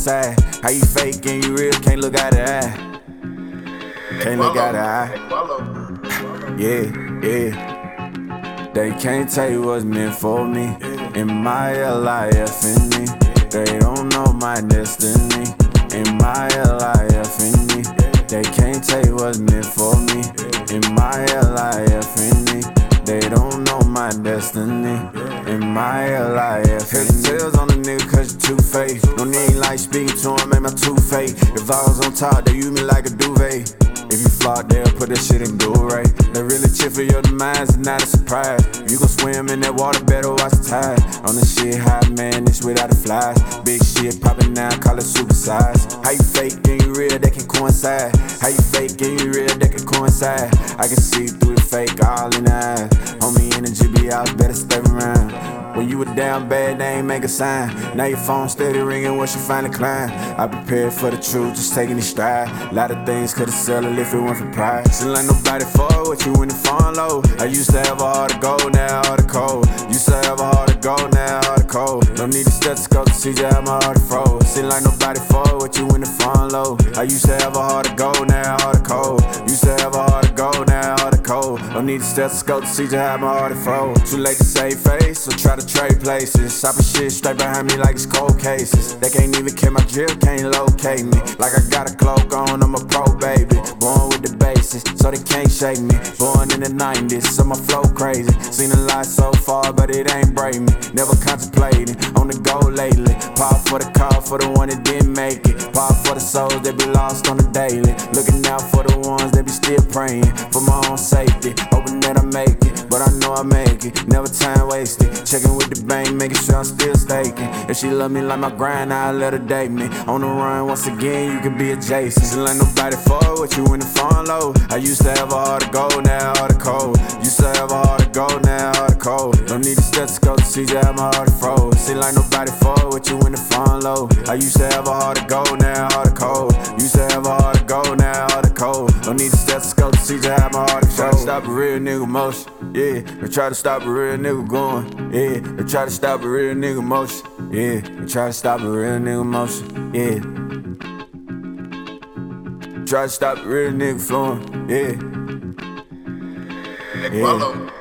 coincide. How you fake and you real, can't look out the eye. Can't look out the eye. Yeah, yeah. They can't tell you what's meant for me. In my life in me. They don't know my destiny. In my life in me. They can't tell you what's meant for me. In my life in me. They don't know my destiny. In my life. Head tails on the nigga cause you two-faced. No need like speaking to him, make my two-face. If I was on top, they use me like a duvet. If you flop, they'll put that shit in Blu-ray. They really chill for your demise, it's not a surprise. You gon' swim in that water, better watch the tide. On the shit hot, man, it's without the flies. Big shit poppin' now, call it super size. How you fake and you real, that can coincide. How you fake and you real, that can coincide. I can see through the fake, all in the eyes. Homie energy be out, better stay around. When you were down bad, they ain't make a sign. Now your phone steady ringing once you finally climb. I prepared for the truth, just taking it stride. A lot of things could've settled if it weren't for pride. Still ain't nobody for what you in the phone low. I used to have a heart to go, now heart to cold. Used to have a heart to go, now heart to cold. Don't need a stethoscope to see just how my heart froze. Still ain't nobody for what you in the phone low. I used to have a heart to go, now heart to cold. Used to have a heart to go, now heart to cold. Don't need a stethoscope to see just how my heart froze. Too late to save face, so try to trade places. Shopping shit straight behind me like it's cold cases. They can't even catch my drip, can't locate me. Like I got a cloak on, I'm a pro baby. Born with the basis, so they can't shake me. Born in the 90s, so my flow crazy. Seen a lot so far, but it ain't break me. Never contemplating, on the go lately. Pop for the call for the one that didn't make it. Pop for the souls that be lost on the daily. Looking out for the ones that be still praying. For my own safety, hoping that I make it. But I know I make it, never time wasted. Checking with the bank, making sure I'm still staking. If she love me like my grind, I'll let her date me. On the run, once again, you can be adjacent. Still ain't nobody for what you in the phone low. I used to have a heart to go, now heart to cold. Used to have a heart to go, now heart to cold. Don't need a stethoscope to see just how my heart froze. Still ain't nobody for what you in the phone low. I used to have a heart to go, now heart to cold. Used to have a heart to go, now heart to cold. Don't need a stethoscope to see just how my heart froze. Stop a real nigga motion, yeah. They try to stop a real nigga going, yeah. They try to stop a real nigga motion, yeah. They try to stop a real nigga motion, yeah. Try to stop a real nigga flowing, yeah. Yeah.